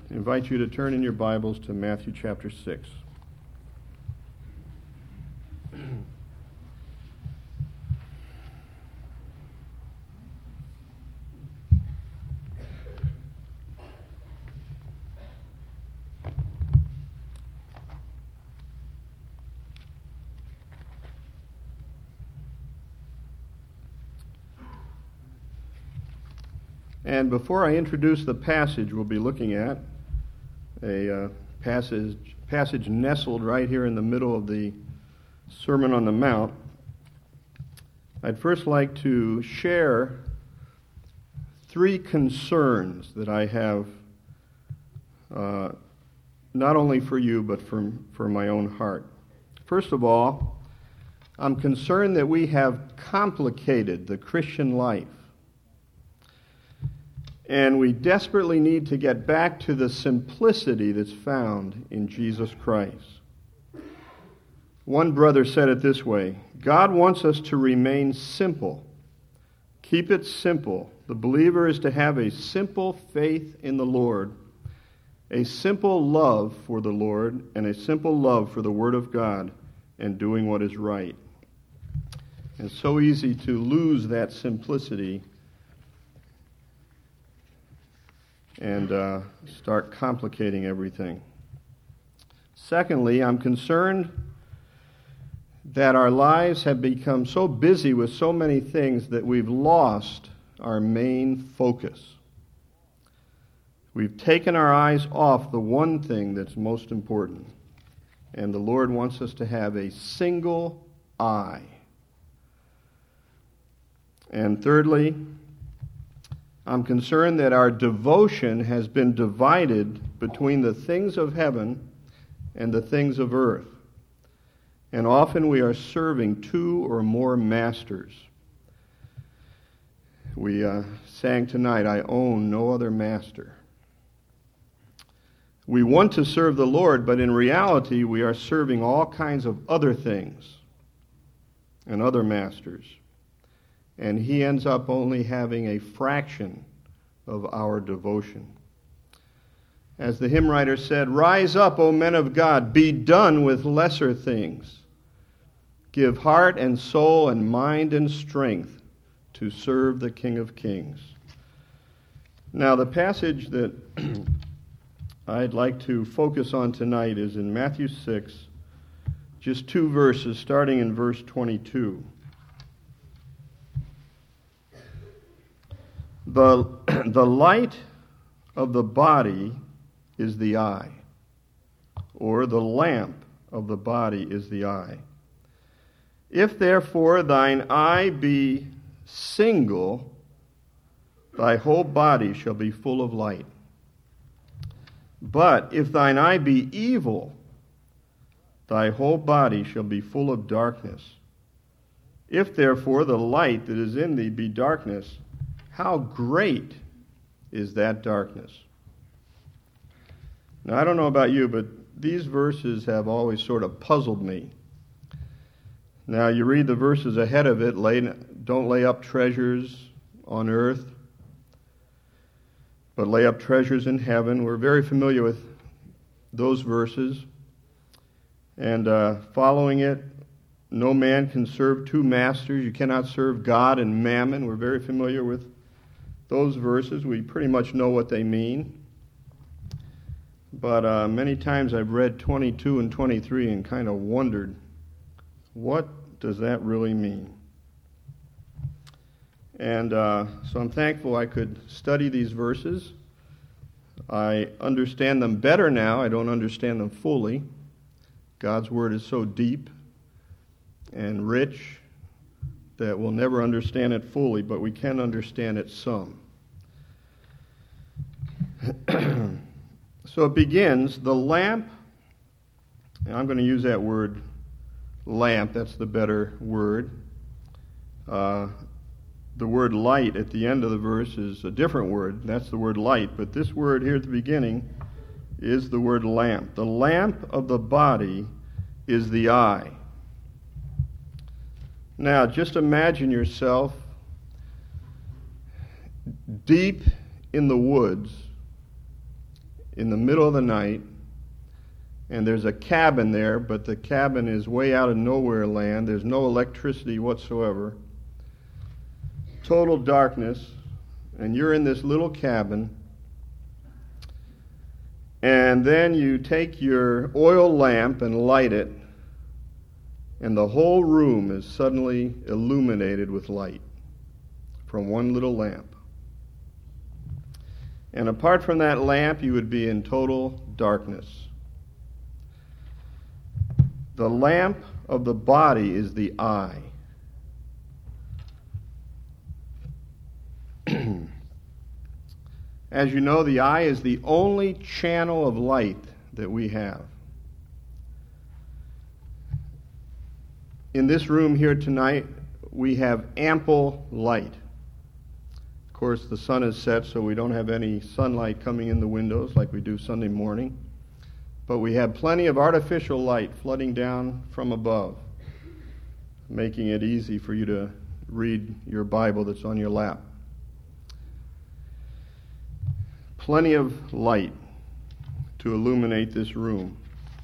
I invite you to turn in your Bibles to Matthew chapter 6. And before I introduce the passage we'll be looking at, a passage nestled right here in the middle of the Sermon on the Mount, I'd first like to share three concerns that I have, not only for you, but for my own heart. First of all, I'm concerned that we have complicated the Christian life. And we desperately need to get back to the simplicity that's found in Jesus Christ. One brother said it this way: God wants us to remain simple. Keep it simple. The believer is to have a simple faith in the Lord, a simple love for the Lord, and a simple love for the Word of God and doing what is right. It's so easy to lose that simplicity and start complicating everything. Secondly, I'm concerned that our lives have become so busy with so many things that we've lost our main focus. We've taken our eyes off the one thing that's most important, and the Lord wants us to have a single eye. And thirdly, I'm concerned that our devotion has been divided between the things of heaven and the things of earth. And often we are serving two or more masters. We sang tonight, I own no other master. We want to serve the Lord, but in reality we are serving all kinds of other things and other masters. And he ends up only having a fraction of our devotion. As the hymn writer said, "Rise up, O men of God, be done with lesser things. Give heart and soul and mind and strength to serve the King of Kings." Now, the passage that I'd like to focus on tonight is in Matthew 6, just two verses, starting in verse 22. The light of the body is the eye, or the lamp of the body is the eye. If therefore thine eye be single, thy whole body shall be full of light. But if thine eye be evil, thy whole body shall be full of darkness. If therefore the light that is in thee be darkness, how great is that darkness? Now, I don't know about you, but these verses have always sort of puzzled me. Now, you read the verses ahead of it, don't lay up treasures on earth, but lay up treasures in heaven. We're very familiar with those verses. And following it, no man can serve two masters. You cannot serve God and mammon. We're very familiar with those verses. We pretty much know what they mean. But many times I've read 22 and 23 and kind of wondered, what does that really mean? And so I'm thankful I could study these verses. I understand them better now. I don't understand them fully. God's Word is so deep and rich that we'll never understand it fully, but we can understand it some. So it begins, the lamp, and I'm going to use that word lamp, that's the better word. The word light at the end of the verse is a different word, that's the word light, but this word here at the beginning is the word lamp. The lamp of the body is the eye. Now, just imagine yourself deep in the woods in the middle of the night, and there's a cabin there, but the cabin is way out of nowhere land. There's no electricity whatsoever. Total darkness, and you're in this little cabin, and then you take your oil lamp and light it, and the whole room is suddenly illuminated with light from one little lamp. And apart from that lamp, you would be in total darkness. The lamp of the body is the eye. As you know, the eye is the only channel of light that we have. In this room here tonight, we have ample light. Of course, the sun is set, so we don't have any sunlight coming in the windows like we do Sunday morning. But we have plenty of artificial light flooding down from above, making it easy for you to read your Bible that's on your lap. Plenty of light to illuminate this room.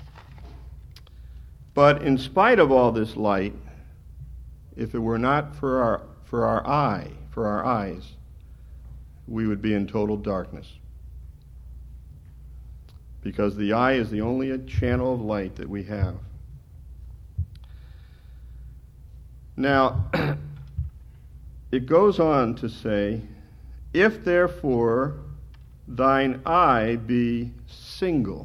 But in spite of all this light, if it were not for our eyes, we would be in total darkness. Because the eye is the only channel of light that we have. Now, it goes on to say, if therefore thine eye be single.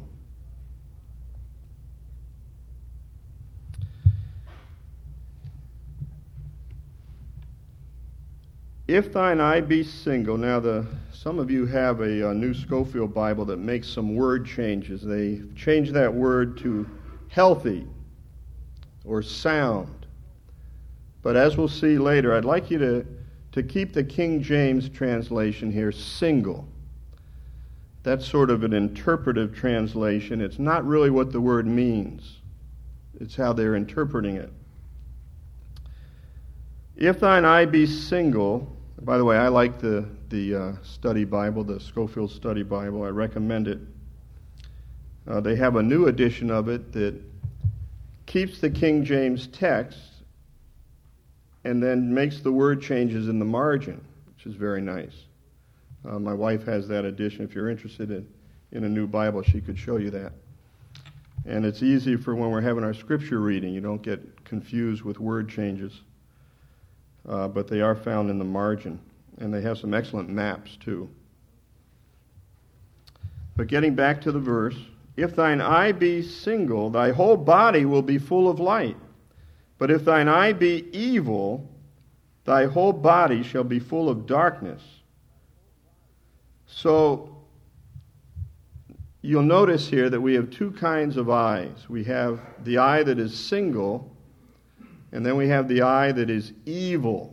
If thine eye be single. Now, some of you have a new Scofield Bible that makes some word changes. They change that word to healthy or sound. But as we'll see later, I'd like you to keep the King James translation here, single. That's sort of an interpretive translation. It's not really what the word means. It's how they're interpreting it. If thine eye be single. By the way, I like the study Bible, the Scofield Study Bible. I recommend it. They have a new edition of it that keeps the King James text and then makes the word changes in the margin, which is very nice. My wife has that edition. If you're interested in a new Bible, she could show you that. And it's easy for when we're having our scripture reading. You don't get confused with word changes. But they are found in the margin. And they have some excellent maps, too. But getting back to the verse, if thine eye be single, thy whole body will be full of light. But if thine eye be evil, thy whole body shall be full of darkness. So, you'll notice here that we have two kinds of eyes. We have the eye that is single, and then we have the eye that is evil.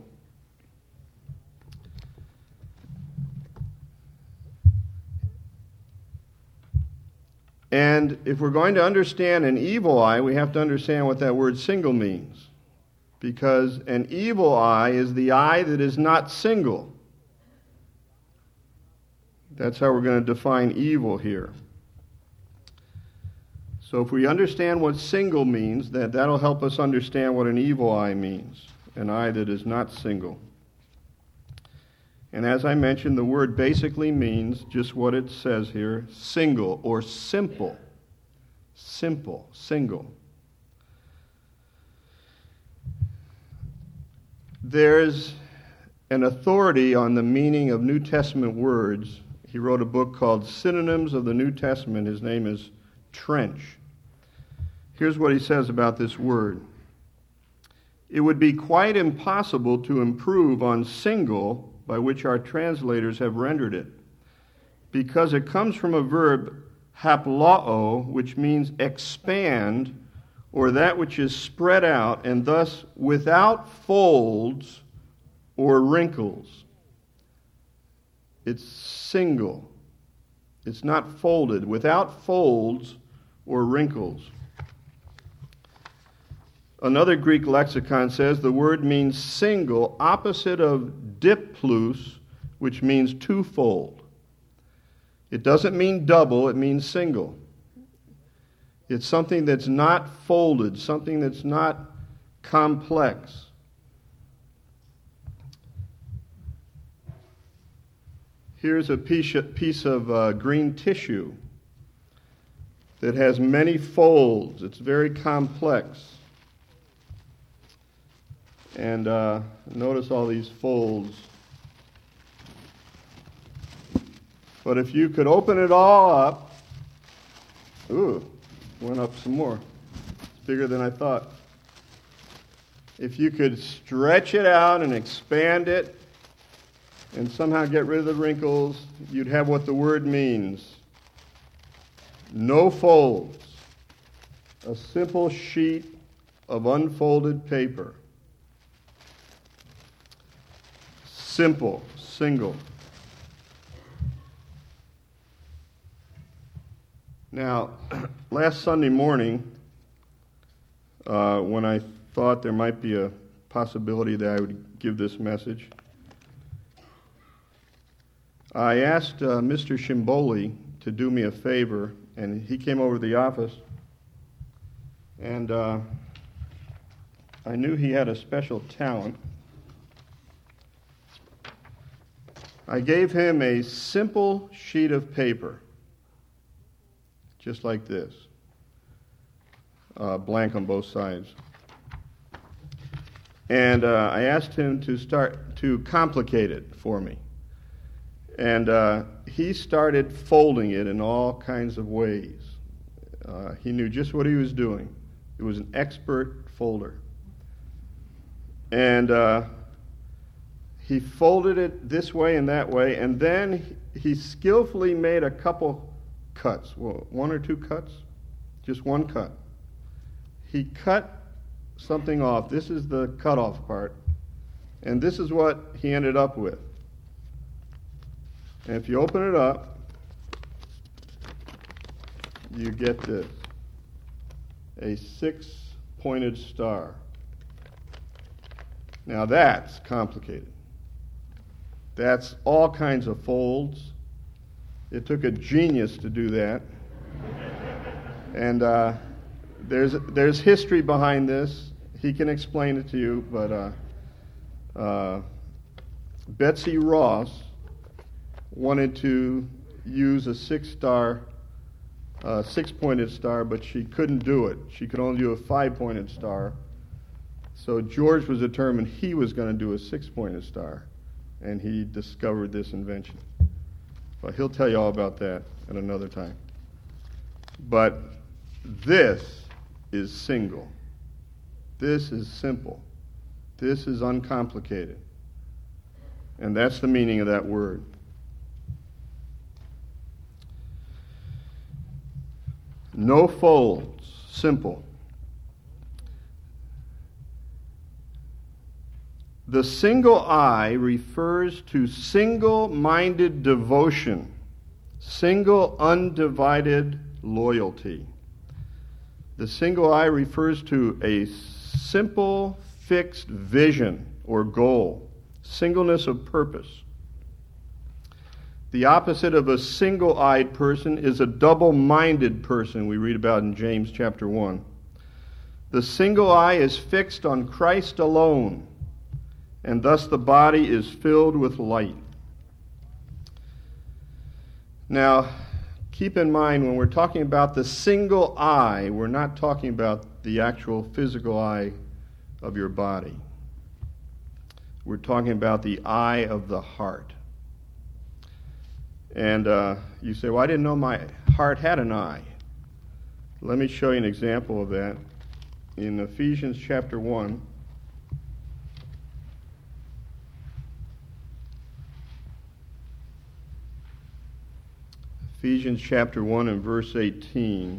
And if we're going to understand an evil eye, we have to understand what that word single means. Because an evil eye is the eye that is not single. That's how we're going to define evil here. So if we understand what single means, that'll help us understand what an evil eye means, an eye that is not single. And as I mentioned, the word basically means just what it says here, single or simple. Simple, single. There's an authority on the meaning of New Testament words. He wrote a book called Synonyms of the New Testament. His name is Trench. Here's what he says about this word. It would be quite impossible to improve on single, by which our translators have rendered it, because it comes from a verb haplao, which means expand, or that which is spread out, and thus without folds or wrinkles. It's single. It's not folded, without folds or wrinkles. Another Greek lexicon says the word means single, opposite of diplus, which means twofold. It doesn't mean double, it means single. It's something that's not folded, something that's not complex. Here's a piece of green tissue that has many folds. It's very complex. And notice all these folds. But if you could open it all up, went up some more. It's bigger than I thought. If you could stretch it out and expand it and somehow get rid of the wrinkles, you'd have what the word means. No folds. A simple sheet of unfolded paper. Simple, single. Now, last Sunday morning, when I thought there might be a possibility that I would give this message, I asked Mr. Shimboli to do me a favor, and he came over to the office, and I knew he had a special talent. I gave him a simple sheet of paper, just like this, blank on both sides. And I asked him to start to complicate it for me. And he started folding it in all kinds of ways. He knew just what he was doing. He was an expert folder. And he folded it this way and that way, and then he skillfully made a couple cuts. Well, one or two cuts? Just one cut. He cut something off. This is the cutoff part. And this is what he ended up with. And if you open it up, you get this. A 6-pointed star. Now that's complicated. That's all kinds of folds. It took a genius to do that. And there's history behind this. He can explain it to you, but Betsy Ross wanted to use a 6-pointed star, but she couldn't do it. She could only do a 5-pointed star. So George was determined he was going to do a 6-pointed star, and he discovered this invention. But he'll tell you all about that at another time. But this is single. This is simple. This is uncomplicated. And that's the meaning of that word. No folds, simple. The single eye refers to single-minded devotion, single undivided loyalty. The single eye refers to a simple, fixed vision or goal, singleness of purpose. The opposite of a single-eyed person is a double-minded person we read about in James chapter 1. The single eye is fixed on Christ alone, and thus the body is filled with light. Now, keep in mind, when we're talking about the single eye, we're not talking about the actual physical eye of your body. We're talking about the eye of the heart. And you say, well, I didn't know my heart had an eye. Let me show you an example of that. In Ephesians chapter 1, Ephesians chapter 1 and verse 18.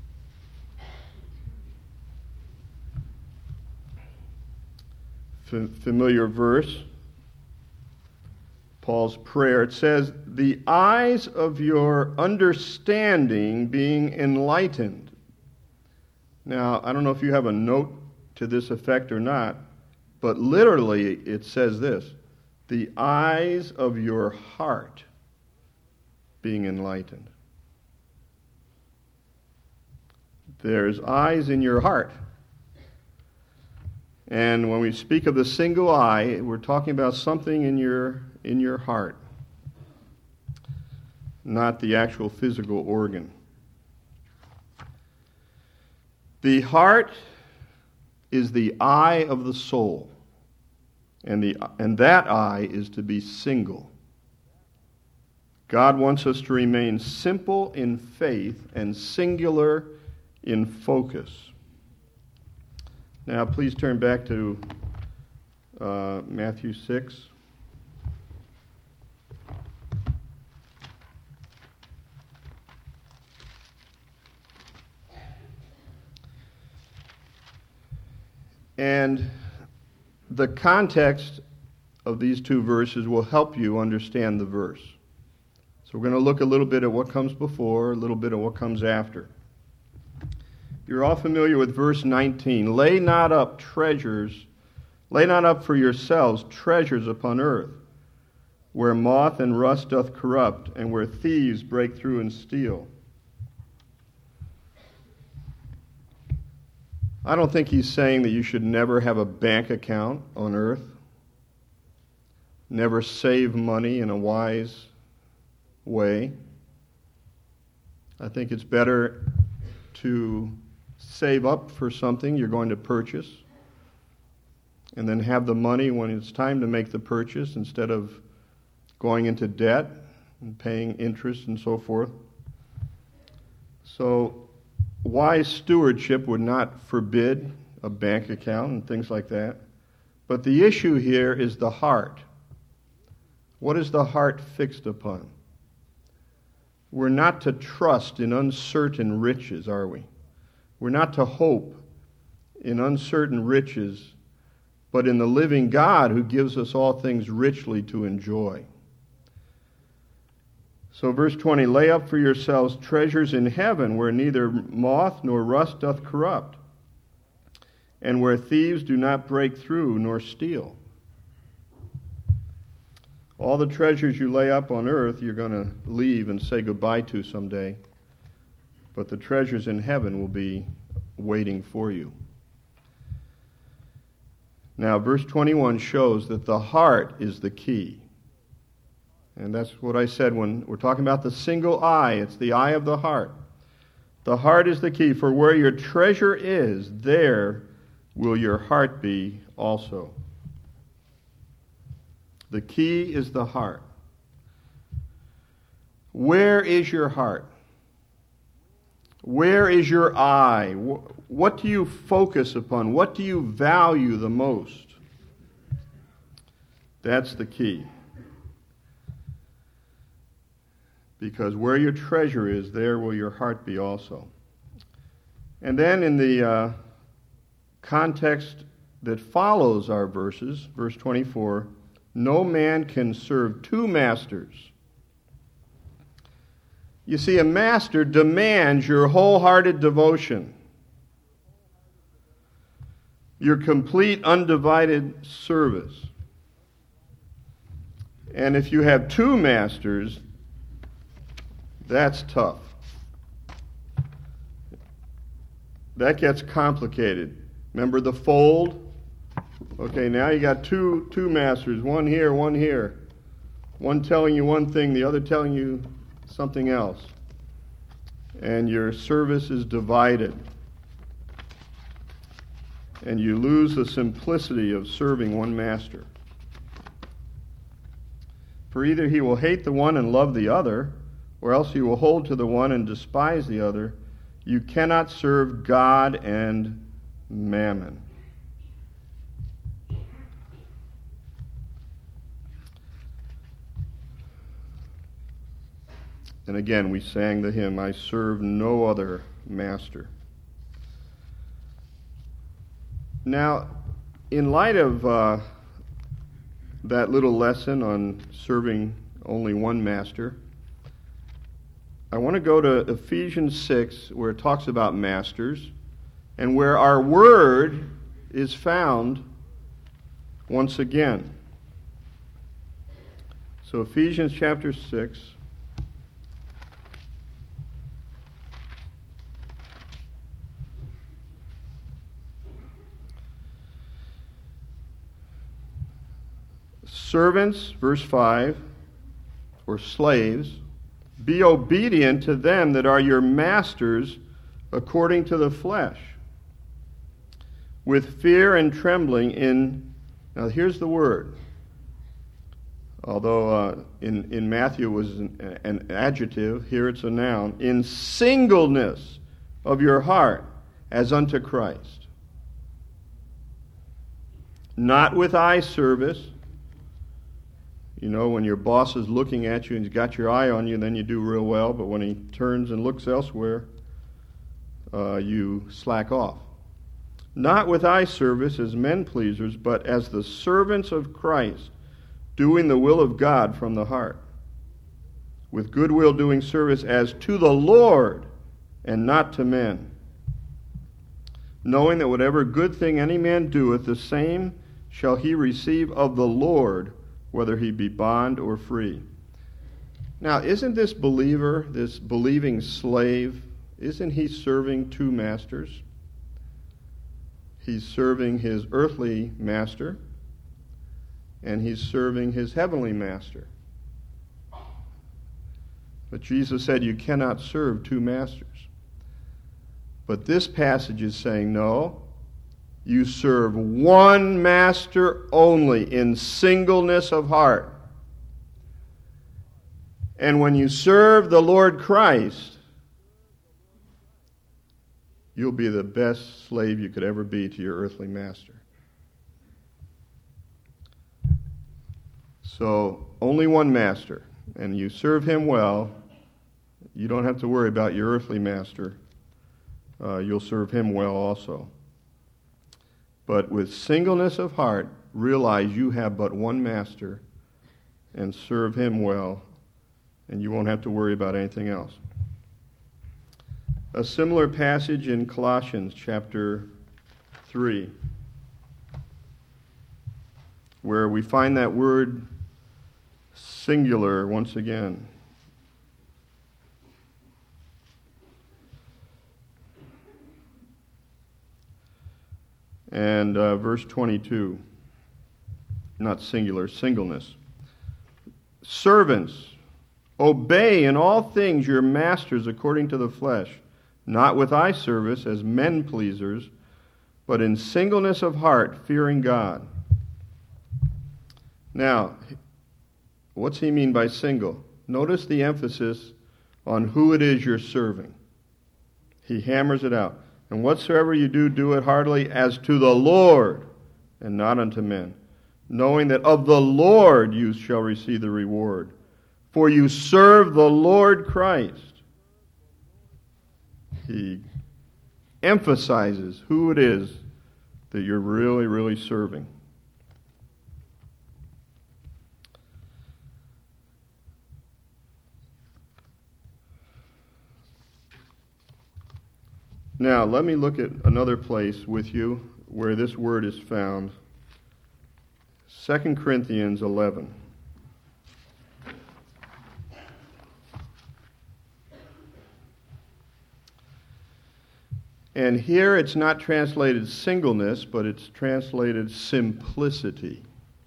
Familiar verse. Paul's prayer. It says, the eyes of your understanding being enlightened. Now, I don't know if you have a note to this effect or not, but literally it says this, the eyes of your heart being enlightened. There's eyes in your heart. And when we speak of the single eye, we're talking about something in your heart, not the actual physical organ. The heart is the eye of the soul, and that eye is to be single. God wants us to remain simple in faith and singular in focus. Now, please turn back to Matthew 6. And the context of these two verses will help you understand the verse. So we're going to look a little bit at what comes before, a little bit at what comes after. You're all familiar with verse 19. Lay not up for yourselves treasures upon earth, where moth and rust doth corrupt, and where thieves break through and steal. I don't think he's saying that you should never have a bank account on earth, never save money in a wise way. I think it's better to save up for something you're going to purchase and then have the money when it's time to make the purchase instead of going into debt and paying interest and so forth. So wise stewardship would not forbid a bank account and things like that. But the issue here is the heart. What is the heart fixed upon? We're not to trust in uncertain riches, are we? We're not to hope in uncertain riches, but in the living God who gives us all things richly to enjoy. So verse 20, lay up for yourselves treasures in heaven, where neither moth nor rust doth corrupt, and where thieves do not break through nor steal. All the treasures you lay up on earth, you're going to leave and say goodbye to someday. But the treasures in heaven will be waiting for you. Now, verse 21 shows that the heart is the key. And that's what I said when we're talking about the single eye. It's the eye of the heart. The heart is the key. For where your treasure is, there will your heart be also. The key is the heart. Where is your heart? Where is your eye? What do you focus upon? What do you value the most? That's the key. Because where your treasure is, there will your heart be also. And then in the context that follows our verses, verse 24, no man can serve two masters. You see, a master demands your wholehearted devotion, your complete, undivided service. And if you have two masters, that's tough. That gets complicated. Remember the fold? Okay, now you got two masters, one here, one here. One telling you one thing, the other telling you something else. And your service is divided. And you lose the simplicity of serving one master. For either he will hate the one and love the other, or else he will hold to the one and despise the other. You cannot serve God and mammon. And again, we sang the hymn, I serve no other master. Now, in light of that little lesson on serving only one master, I want to go to Ephesians 6, where it talks about masters, and where our word is found once again. So Ephesians chapter 6. Servants, verse 5, or slaves, be obedient to them that are your masters according to the flesh, with fear and trembling in, now here's the word, although in Matthew it was an adjective, here it's a noun, in singleness of your heart as unto Christ. Not with eye service. You know, when your boss is looking at you and he's got your eye on you, then you do real well, but when he turns and looks elsewhere, you slack off. Not with eye service as men pleasers, but as the servants of Christ, doing the will of God from the heart, with goodwill doing service as to the Lord and not to men, knowing that whatever good thing any man doeth, the same shall he receive of the Lord, whether he be bond or free. Now, isn't this believer, this believing slave, isn't he serving two masters? He's serving his earthly master, and he's serving his heavenly master. But Jesus said you cannot serve two masters. But this passage is saying, no, you serve one master only in singleness of heart. And when you serve the Lord Christ, you'll be the best slave you could ever be to your earthly master. So, only one master, and you serve him well. You don't have to worry about your earthly master. You'll serve him well also. But with singleness of heart, realize you have but one master and serve him well, and you won't have to worry about anything else. A similar passage in Colossians chapter 3, where we find that word singular once again. And verse 22, not singular, singleness. Servants, obey in all things your masters according to the flesh, not with eye service as men pleasers, but in singleness of heart, fearing God. Now, what's he mean by single? Notice the emphasis on who it is you're serving. He hammers it out. And whatsoever you do, do it heartily as to the Lord, and not unto men, knowing that of the Lord you shall receive the reward. For you serve the Lord Christ. He emphasizes who it is that you're really, really serving. Now, let me look at another place with you where this word is found. 2 Corinthians 11. And here it's not translated singleness, but it's translated simplicity.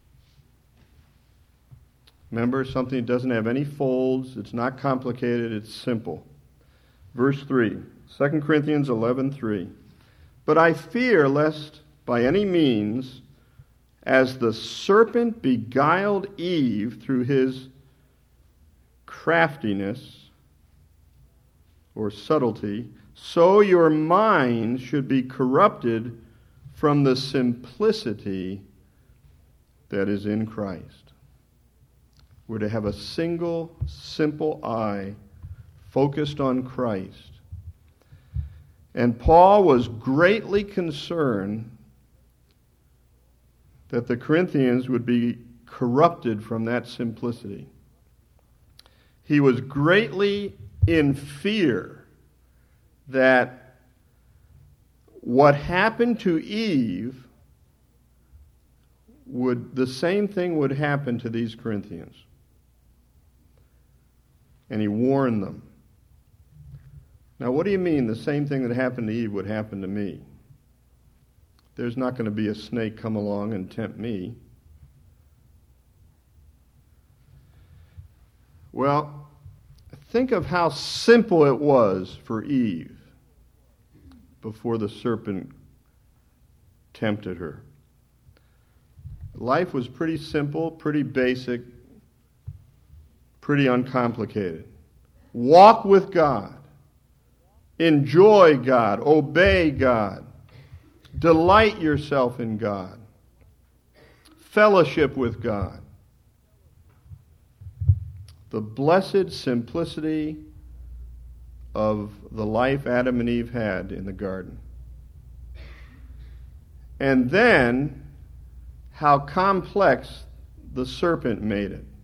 Remember, something that doesn't have any folds, it's not complicated, it's simple. Verse 3. 2 Corinthians 11:3. But I fear lest by any means, as the serpent beguiled Eve through his craftiness or subtlety, so your mind should be corrupted from the simplicity that is in Christ. We're to have a single, simple eye focused on Christ. And Paul was greatly concerned that the Corinthians would be corrupted from that simplicity. He was greatly in fear that what happened to Eve the same thing would happen to these Corinthians. And he warned them. Now, what do you mean the same thing that happened to Eve would happen to me? There's not going to be a snake come along and tempt me. Well, think of how simple it was for Eve before the serpent tempted her. Life was pretty simple, pretty basic, pretty uncomplicated. Walk with God. Enjoy God. Obey God. Delight yourself in God. Fellowship with God. The blessed simplicity of the life Adam and Eve had in the garden. And then how complex the serpent made it.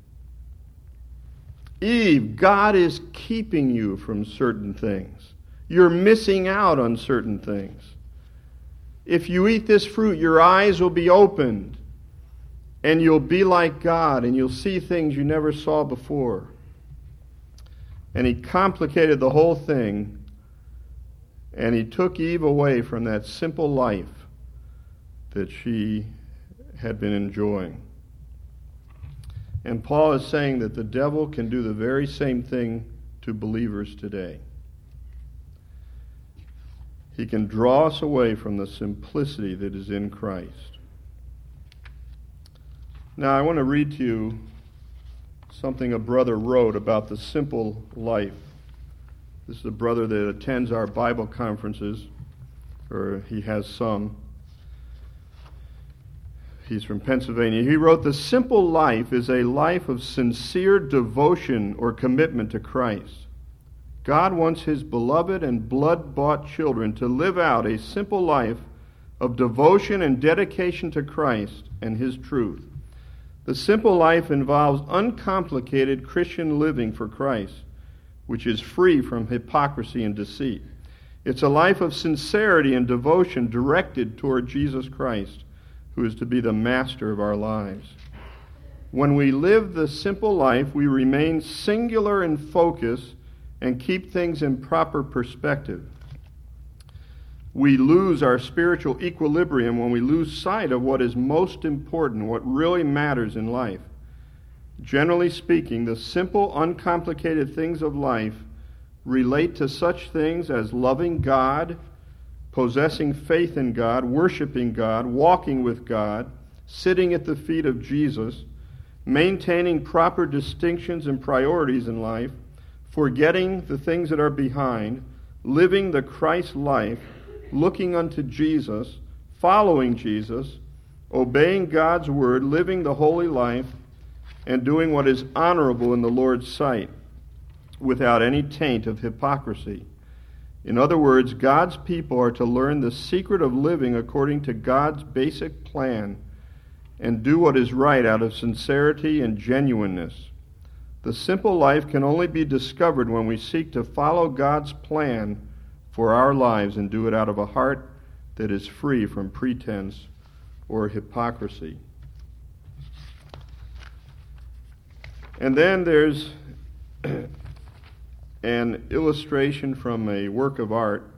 Eve, God is keeping you from certain things. You're missing out on certain things. If you eat this fruit, your eyes will be opened, and you'll be like God, and you'll see things you never saw before. And he complicated the whole thing, and he took Eve away from that simple life that she had been enjoying. And Paul is saying that the devil can do the very same thing to believers today. He can draw us away from the simplicity that is in Christ. Now, I want to read to you something a brother wrote about the simple life. This is a brother that attends our Bible conferences, or he has some. He's from Pennsylvania. He wrote, "The simple life is a life of sincere devotion or commitment to Christ. God wants his beloved and blood-bought children to live out a simple life of devotion and dedication to Christ and his truth. The simple life involves uncomplicated Christian living for Christ, which is free from hypocrisy and deceit. It's a life of sincerity and devotion directed toward Jesus Christ, who is to be the master of our lives. When we live the simple life, we remain singular in focus and keep things in proper perspective. We lose our spiritual equilibrium when we lose sight of what is most important, what really matters in life. Generally speaking, the simple, uncomplicated things of life relate to such things as loving God, possessing faith in God, worshiping God, walking with God, sitting at the feet of Jesus, maintaining proper distinctions and priorities in life, forgetting the things that are behind, living the Christ life, looking unto Jesus, following Jesus, obeying God's word, living the holy life, and doing what is honorable in the Lord's sight, without any taint of hypocrisy. In other words, God's people are to learn the secret of living according to God's basic plan and do what is right out of sincerity and genuineness. The simple life can only be discovered when we seek to follow God's plan for our lives and do it out of a heart that is free from pretense or hypocrisy." And then there's an illustration from a work of art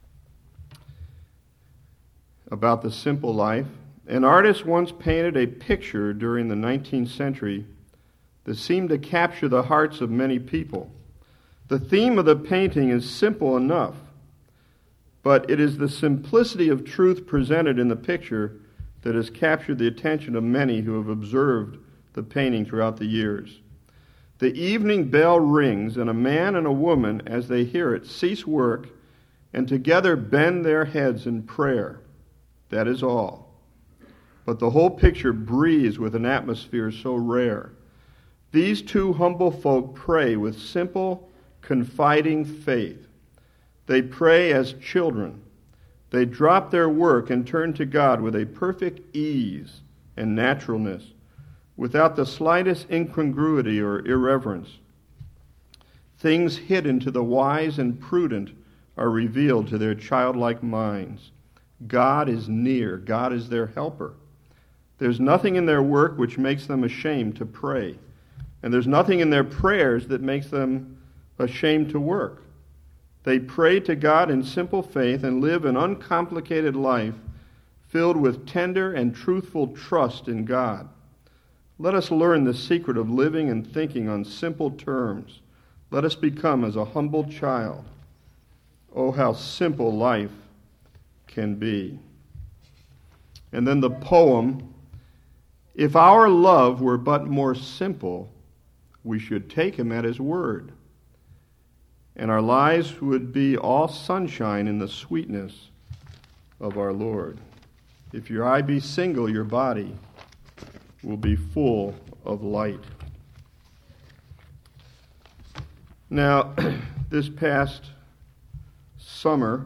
about the simple life. An artist once painted a picture during the 19th century that seemed to capture the hearts of many people. The theme of the painting is simple enough, but it is the simplicity of truth presented in the picture that has captured the attention of many who have observed the painting throughout the years. The evening bell rings, and a man and a woman, as they hear it, cease work and together bend their heads in prayer. That is all. But the whole picture breathes with an atmosphere so rare. These two humble folk pray with simple, confiding faith. They pray as children. They drop their work and turn to God with a perfect ease and naturalness, without the slightest incongruity or irreverence. Things hidden to the wise and prudent are revealed to their childlike minds. God is near. God is their helper. There's nothing in their work which makes them ashamed to pray. And there's nothing in their prayers that makes them ashamed to work. They pray to God in simple faith and live an uncomplicated life filled with tender and truthful trust in God. Let us learn the secret of living and thinking on simple terms. Let us become as a humble child. Oh, how simple life can be. And then the poem, if our love were but more simple, we should take him at his word, and our lives would be all sunshine in the sweetness of our Lord. If your eye be single, your body will be full of light. Now, this past summer,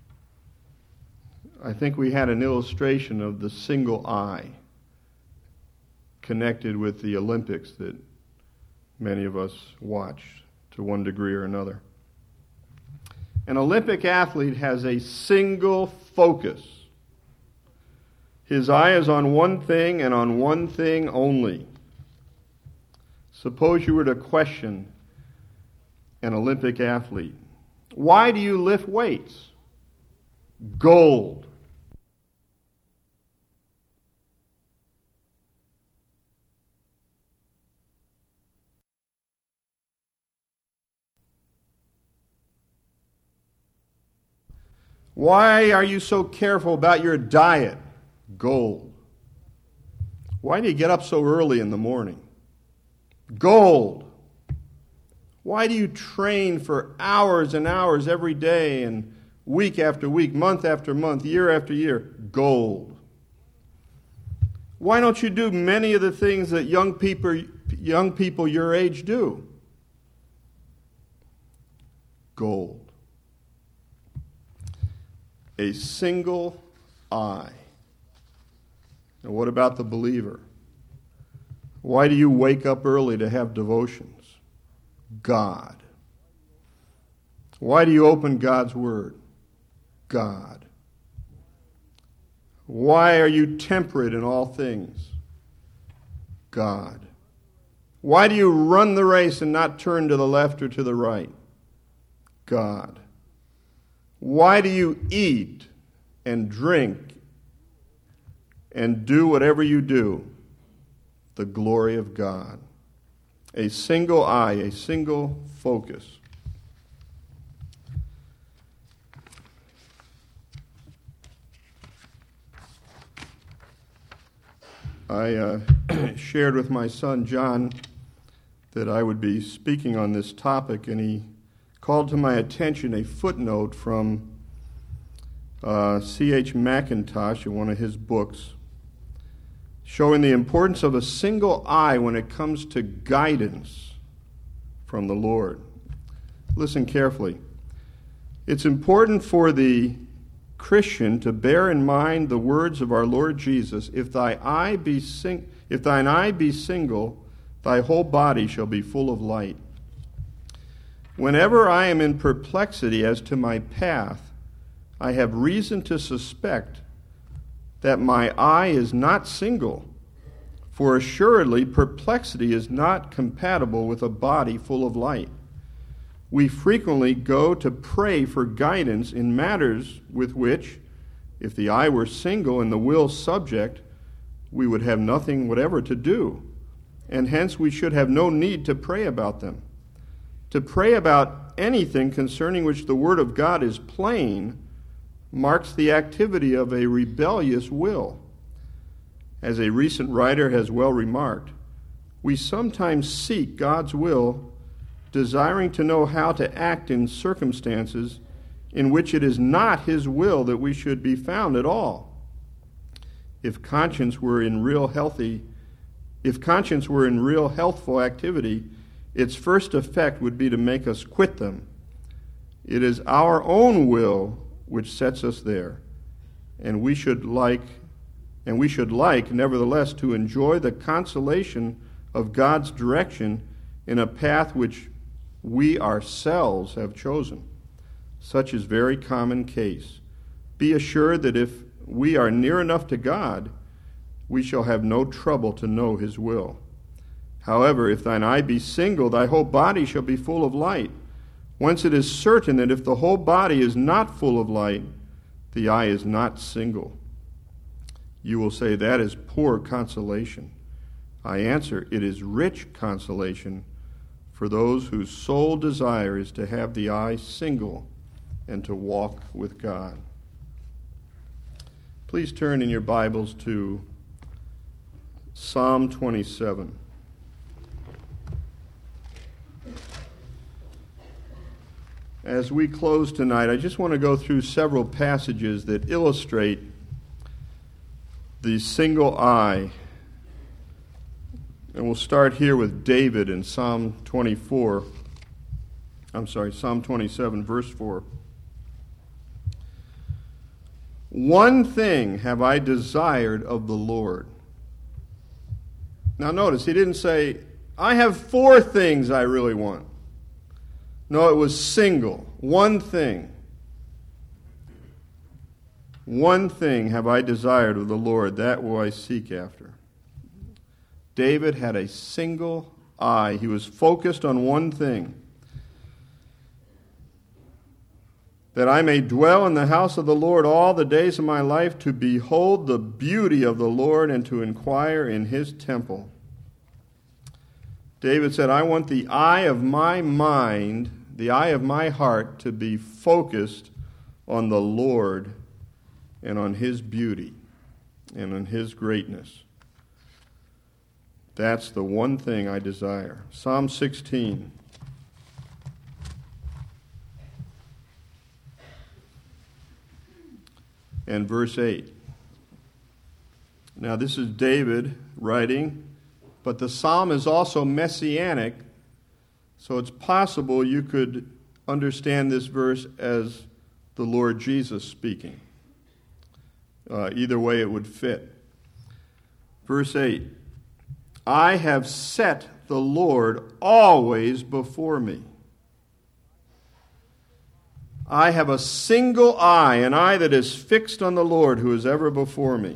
I think we had an illustration of the single eye connected with the Olympics that many of us watched to one degree or another. An Olympic athlete has a single focus. His eye is on one thing and on one thing only. Suppose you were to question an Olympic athlete. Why do you lift weights? Gold. Why are you so careful about your diet? Gold. Why do you get up so early in the morning? Gold. Why do you train for hours and hours every day and week after week, month after month, year after year? Gold. Why don't you do many of the things that young people your age do? Gold. A single eye. Now, what about the believer? Why do you wake up early to have devotions? God. Why do you open God's Word? God. Why are you temperate in all things? God. Why do you run the race and not turn to the left or to the right? God. Why do you eat and drink and do whatever you do? The glory of God. A single eye, a single focus. I shared with my son John that I would be speaking on this topic, and he called to my attention a footnote from C.H. Mackintosh in one of his books, showing the importance of a single eye when it comes to guidance from the Lord. Listen carefully. It's important for the Christian to bear in mind the words of our Lord Jesus, if thine eye be single, thy whole body shall be full of light. Whenever I am in perplexity as to my path, I have reason to suspect that my eye is not single, for assuredly perplexity is not compatible with a body full of light. We frequently go to pray for guidance in matters with which, if the eye were single and the will subject, we would have nothing whatever to do, and hence we should have no need to pray about them. To pray about anything concerning which the Word of God is plain marks the activity of a rebellious will. As a recent writer has well remarked, we sometimes seek God's will, desiring to know how to act in circumstances in which it is not His will that we should be found at all. If conscience were in real healthful activity, its first effect would be to make us quit them. It is our own will which sets us there, and we should like, nevertheless, to enjoy the consolation of God's direction in a path which we ourselves have chosen. Such is very common case. Be assured that if we are near enough to God, we shall have no trouble to know His will. However, if thine eye be single, thy whole body shall be full of light. Whence it is certain that if the whole body is not full of light, the eye is not single. You will say, that is poor consolation. I answer, it is rich consolation for those whose sole desire is to have the eye single and to walk with God. Please turn in your Bibles to Psalm 27. As we close tonight, I just want to go through several passages that illustrate the single eye. And we'll start here with David in Psalm 27, verse 4. One thing have I desired of the Lord. Now notice, he didn't say, I have 4 things I really want. No, it was single. One thing. One thing have I desired of the Lord, that will I seek after. David had a single eye. He was focused on one thing. That I may dwell in the house of the Lord all the days of my life, to behold the beauty of the Lord and to inquire in his temple. David said, I want the eye of my mind, the eye of my heart, to be focused on the Lord and on his beauty and on his greatness. That's the one thing I desire. Psalm 16. And verse 8. Now this is David writing, but the psalm is also messianic, so it's possible you could understand this verse as the Lord Jesus speaking. Either way it would fit. Verse 8. I have set the Lord always before me. I have a single eye, an eye that is fixed on the Lord who is ever before me.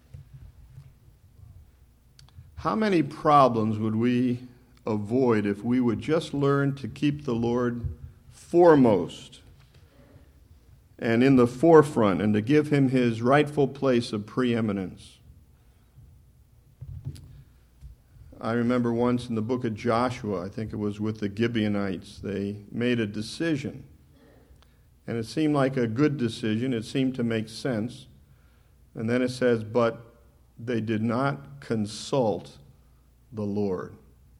How many problems would we avoid if we would just learn to keep the Lord foremost and in the forefront and to give him his rightful place of preeminence? I remember once in the book of Joshua, I think it was with the Gibeonites, they made a decision. And it seemed like a good decision. It seemed to make sense. And then it says, but they did not consult the Lord.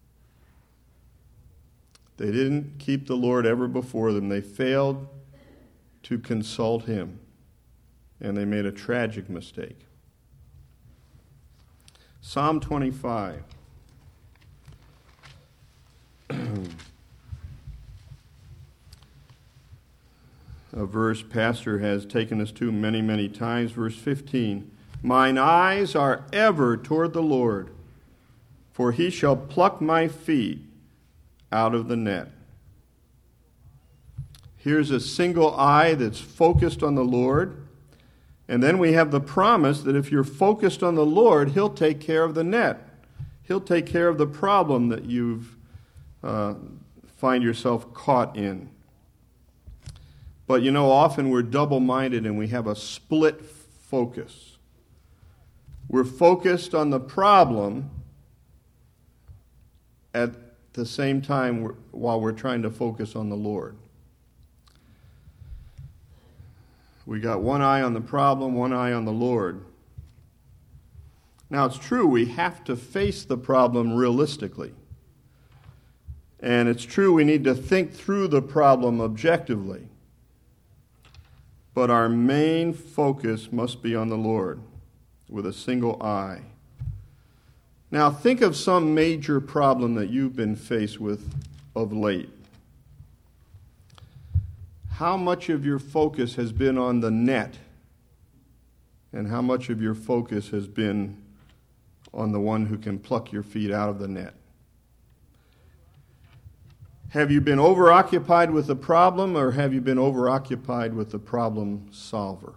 They didn't keep the Lord ever before them. They failed to consult him. And they made a tragic mistake. Psalm 25. A verse Pastor has taken us to many, many times. Verse 15. Mine eyes are ever toward the Lord, for he shall pluck my feet out of the net. Here's a single eye that's focused on the Lord. And then we have the promise that if you're focused on the Lord, he'll take care of the net. He'll take care of the problem that you've find yourself caught in. But you know, often we're double-minded and we have a split focus. We're focused on the problem at the same time while we're trying to focus on the Lord. We got one eye on the problem, one eye on the Lord. Now, it's true we have to face the problem realistically. And it's true we need to think through the problem objectively. But our main focus must be on the Lord with a single eye. Now, think of some major problem that you've been faced with of late. How much of your focus has been on the net? And how much of your focus has been on the one who can pluck your feet out of the net? Have you been overoccupied with the problem, or have you been overoccupied with the problem solver?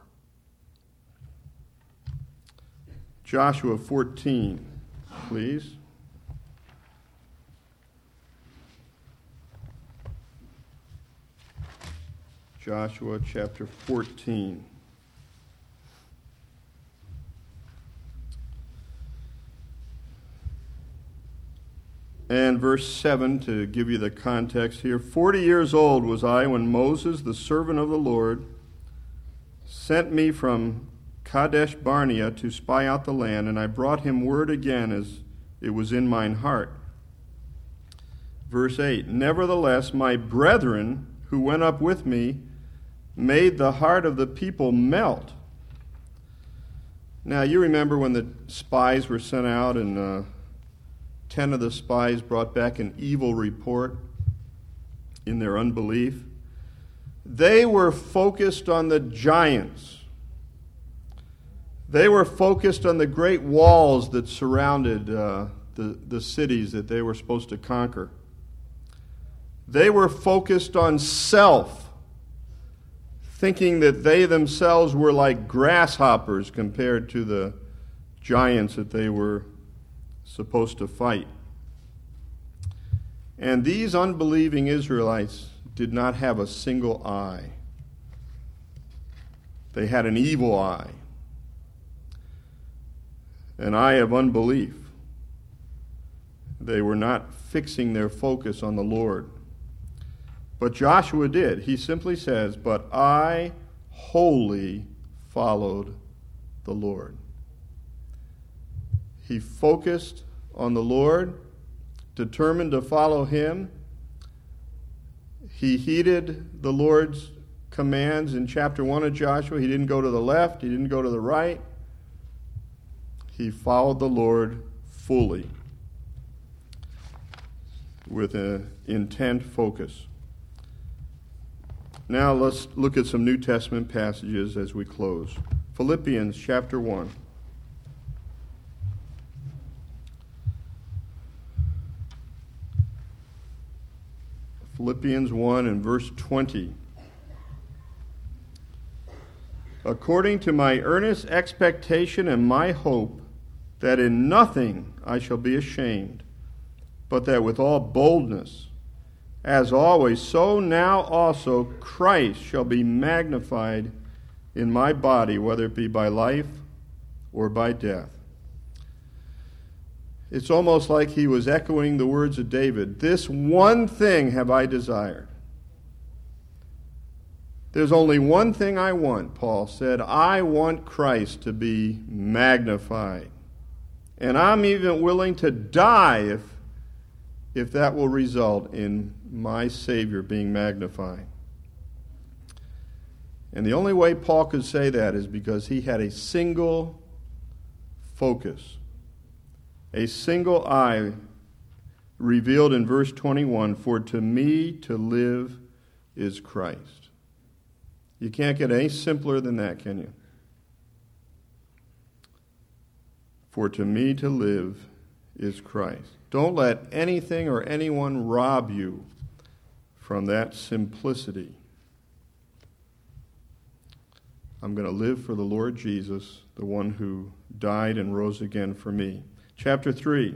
Joshua 14, please. Joshua chapter 14. And verse 7, to give you the context here. 40 years old was I when Moses, the servant of the Lord, sent me from Kadesh Barnea to spy out the land, and I brought him word again as it was in mine heart. Verse 8, nevertheless, my brethren who went up with me made the heart of the people melt. Now, you remember when the spies were sent out and 10 of the spies brought back an evil report in their unbelief. They were focused on the giants. They were focused on the great walls that surrounded the cities that they were supposed to conquer. They were focused on self, thinking that they themselves were like grasshoppers compared to the giants that they were supposed to fight. And these unbelieving Israelites did not have a single eye. They had an evil eye, an eye of unbelief. They were not fixing their focus on the Lord. But Joshua did. He simply says, but I wholly followed the Lord. He focused on the Lord, determined to follow him. He heeded the Lord's commands in chapter 1 of Joshua. He didn't go to the left. He didn't go to the right. He followed the Lord fully with an intent focus. Now let's look at some New Testament passages as we close. Philippians chapter 1. Philippians 1 and verse 20. According to my earnest expectation and my hope that in nothing I shall be ashamed, but that with all boldness, as always, so now also Christ shall be magnified in my body, whether it be by life or by death. It's almost like he was echoing the words of David. This one thing have I desired. There's only one thing I want, Paul said. I want Christ to be magnified. And I'm even willing to die if that will result in my Savior being magnified. And the only way Paul could say that is because he had a single focus. A single eye revealed in verse 21, for to me to live is Christ. You can't get any simpler than that, can you? For to me to live is Christ. Don't let anything or anyone rob you from that simplicity. I'm going to live for the Lord Jesus, the one who died and rose again for me. Chapter 3,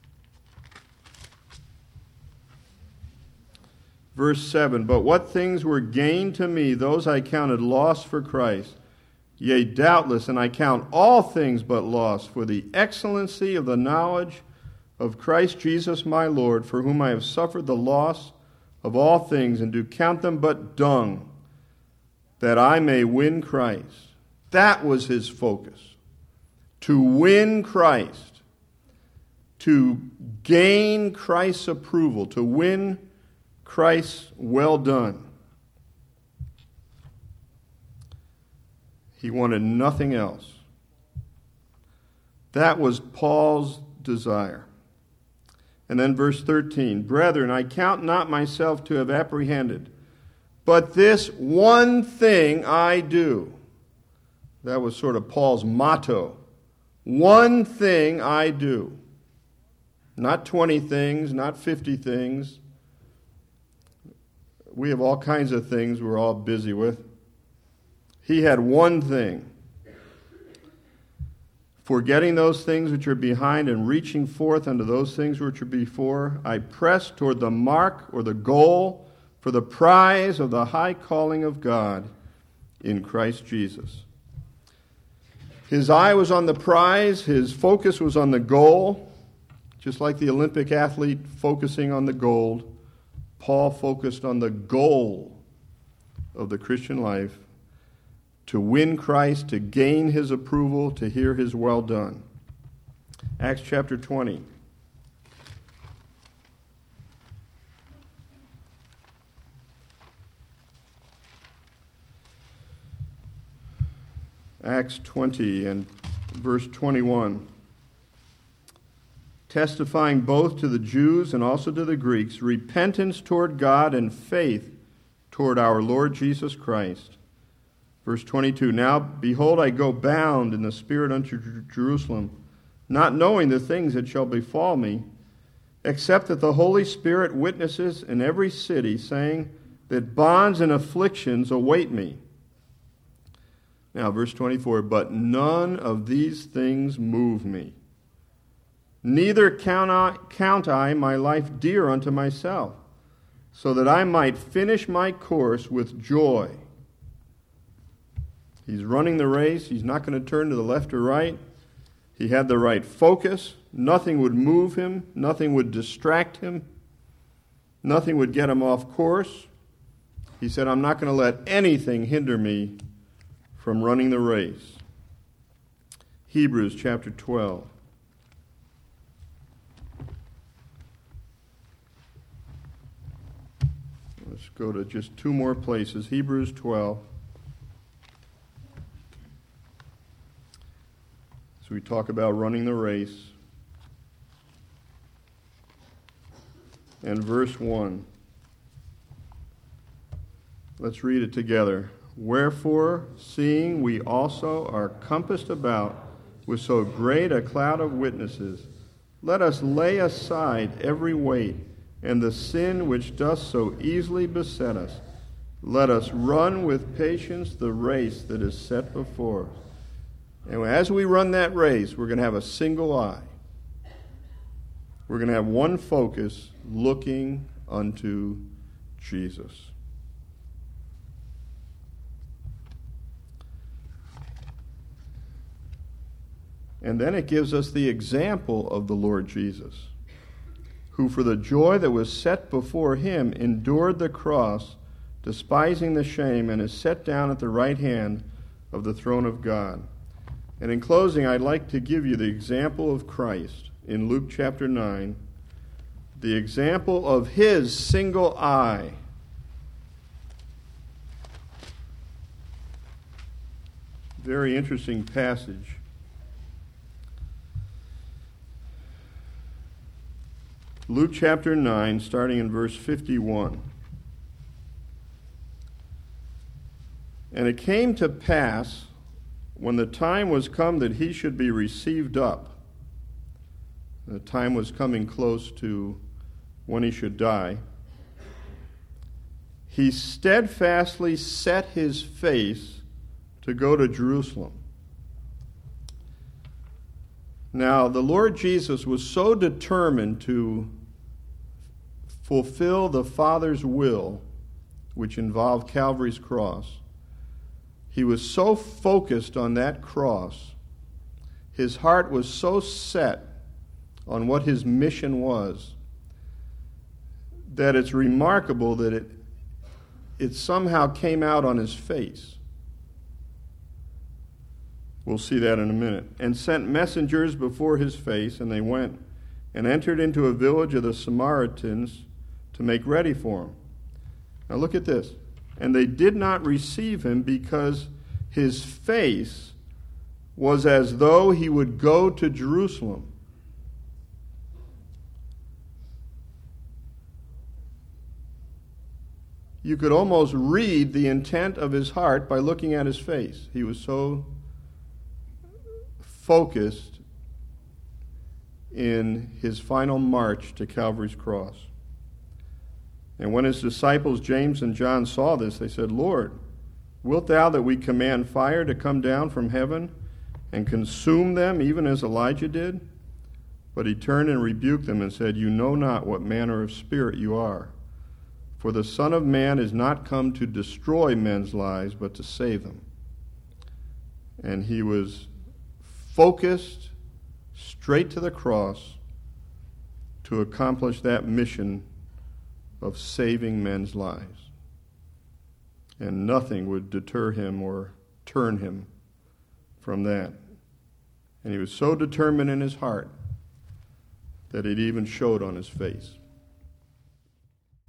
verse 7, but what things were gained to me, those I counted loss for Christ. Yea, doubtless, and I count all things but loss for the excellency of the knowledge of Christ Jesus my Lord, for whom I have suffered the loss of all things, and do count them but dung, that I may win Christ. That was his focus. To win Christ. To gain Christ's approval, to win Christ's well done. He wanted nothing else. That was Paul's desire. And then verse 13, brethren, I count not myself to have apprehended, but this one thing I do. That was sort of Paul's motto. One thing I do. Not 20 things, not 50 things. We have all kinds of things we're all busy with. He had one thing. Forgetting those things which are behind and reaching forth unto those things which are before, I press toward the mark or the goal for the prize of the high calling of God in Christ Jesus. His eye was on the prize. His focus was on the goal. Just like the Olympic athlete focusing on the gold, Paul focused on the goal of the Christian life, to win Christ, to gain his approval, to hear his well done. Acts chapter 20. Acts 20 and verse 21. Testifying both to the Jews and also to the Greeks, repentance toward God and faith toward our Lord Jesus Christ. Verse 22, now, behold, I go bound in the Spirit unto Jerusalem, not knowing the things that shall befall me, except that the Holy Spirit witnesses in every city, saying that bonds and afflictions await me. Now, verse 24, but none of these things move me. Neither count I my life dear unto myself, so that I might finish my course with joy. He's running the race. He's not going to turn to the left or right. He had the right focus. Nothing would move him. Nothing would distract him. Nothing would get him off course. He said, I'm not going to let anything hinder me from running the race. Hebrews chapter 12. Let's go to just two more places. Hebrews 12. So we talk about running the race. And verse 1. Let's read it together. Wherefore, seeing we also are compassed about with so great a cloud of witnesses, let us lay aside every weight and the sin which doth so easily beset us. Let us run with patience the race that is set before us. And as we run that race, we're going to have a single eye. We're going to have one focus, looking unto Jesus. And then it gives us the example of the Lord Jesus, who for the joy that was set before him endured the cross, despising the shame, and is set down at the right hand of the throne of God. And in closing, I'd like to give you the example of Christ in Luke chapter 9, the example of his single eye. Very interesting passage. Luke chapter 9, starting in verse 51. And it came to pass, when the time was come that he should be received up, the time was coming close to when he should die, he steadfastly set his face to go to Jerusalem. Now, the Lord Jesus was so determined to fulfill the Father's will, which involved Calvary's cross. He was so focused on that cross. His heart was so set on what his mission was that it's remarkable that it somehow came out on his face. We'll see that in a minute. And sent messengers before his face, and they went and entered into a village of the Samaritans to make ready for him. Now look at this. And they did not receive him because his face was as though he would go to Jerusalem. You could almost read the intent of his heart by looking at his face. He was so focused in his final march to Calvary's cross. And when his disciples James and John saw this, they said, Lord, wilt thou that we command fire to come down from heaven and consume them, even as Elijah did? But he turned and rebuked them and said, You know not what manner of spirit you are. For the Son of Man is not come to destroy men's lives, but to save them. And he was focused straight to the cross, to accomplish that mission of saving men's lives. And nothing would deter him or turn him from that. And he was so determined in his heart that it even showed on his face.